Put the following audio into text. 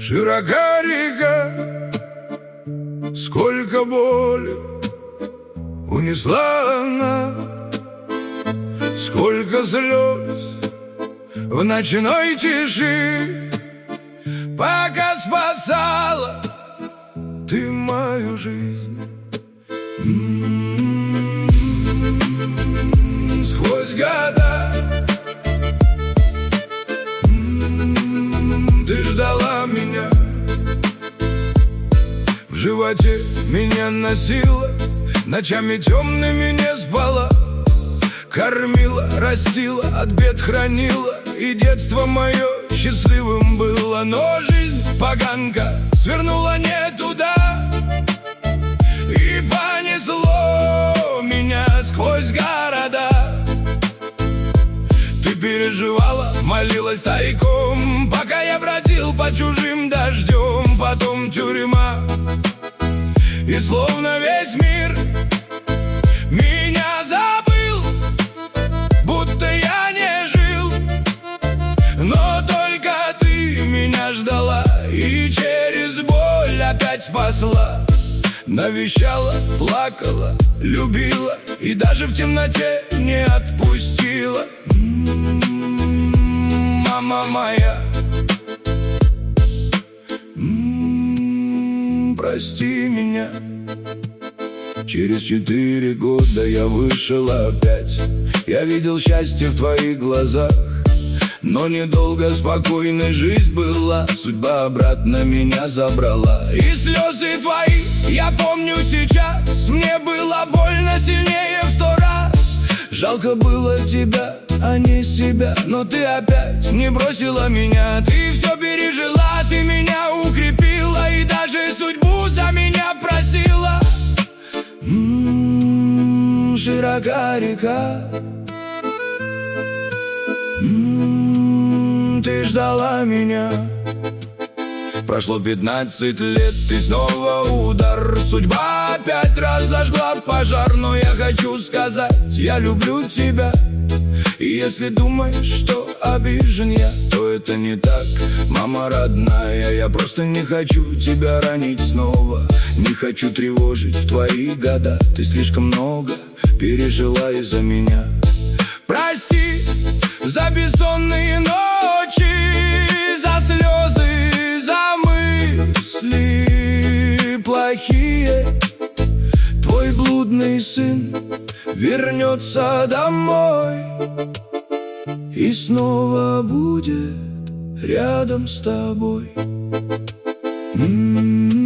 Широка река, сколько боли унесла она, сколько слез в ночной тиши, пока спасала ты мою жизнь. Сквозь года ты ждала меня, в животе меня носила, ночами темными не спала, кормила, растила, от бед хранила, и детство мое счастливым было. Но жизнь поганка свернула не туда, и понесло меня сквозь города. Ты переживала, молилась тайком, пока я бродил по чужим дождем. Потом тюрьма, и словно весь мир меня забыл, будто я не жил. Но только ты меня ждала и через боль опять спасла. Навещала, плакала, любила и даже в темноте не отпустила. Мама моя, прости меня. Через 4 года я вышел опять. Я видел счастье в твоих глазах, но недолго спокойной жизнь была. Судьба обратно меня забрала, и слезы твои я помню сейчас. Мне было больно сильнее в 100 раз. Жалко было тебя, а не себя, но ты опять не бросила меня. Ты все пережила, ты меня укрепила, и даже судьбу за меня просила. Широка река, ты ждала меня. Прошло 15 лет, и снова удар. Судьба опять разожгла пожар. Но я хочу сказать, я люблю тебя. И если думаешь, что обижен я, то это не так, мама родная. Я просто не хочу тебя ранить снова, не хочу тревожить в твои года. Ты слишком много пережила из-за меня. Прости за бессонные ночи, за слезы, за мысли плохие. Твой блудный сын вернется домой и снова будет рядом с тобой.